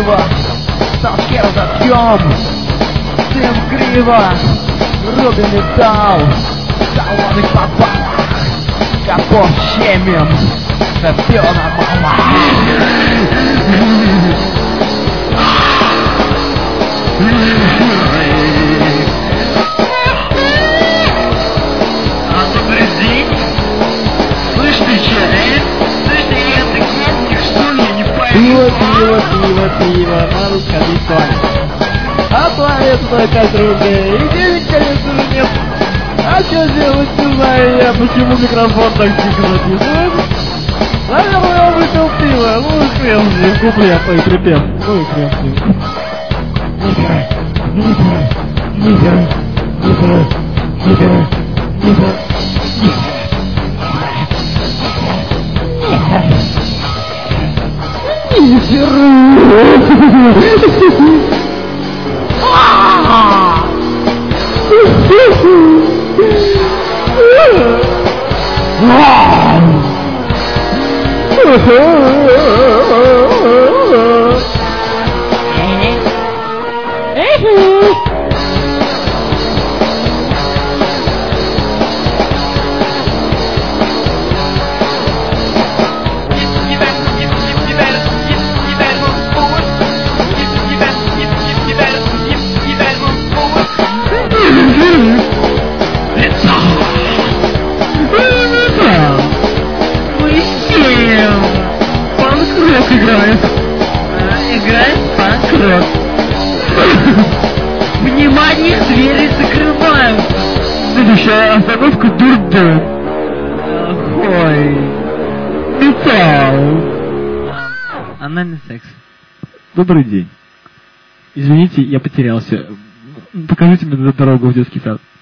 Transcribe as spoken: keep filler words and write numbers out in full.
криво, сталкер затъем. Всем криво, рубим металл, салоны в подвалах, капот щемим, это все нормально. Добрый день. Слышь, ты че, э? Слышь, ты это гопник, что ли? Я не пойму. Пиво, пиво, пиво, пиво, надо сходить в туалет. А туалет стоит пять рублей, и денег, конечно же, нет. А что делать, не знаю я, почему микрофон так тихо записывает. Наверное, он выпил пиво, ну и хрен с ним, куплет, ой, припев, ну и хрен с ним. Нихера, нихера, нихера, нихера, нихера, нихера, Играет. А, играет панк-рок. Внимание, двери закрываются. Следующая остановка дурдом. Ой. Металл. Анальный секс. Добрый день. Извините, я потерялся. Покажите мне дорогу в детский сад.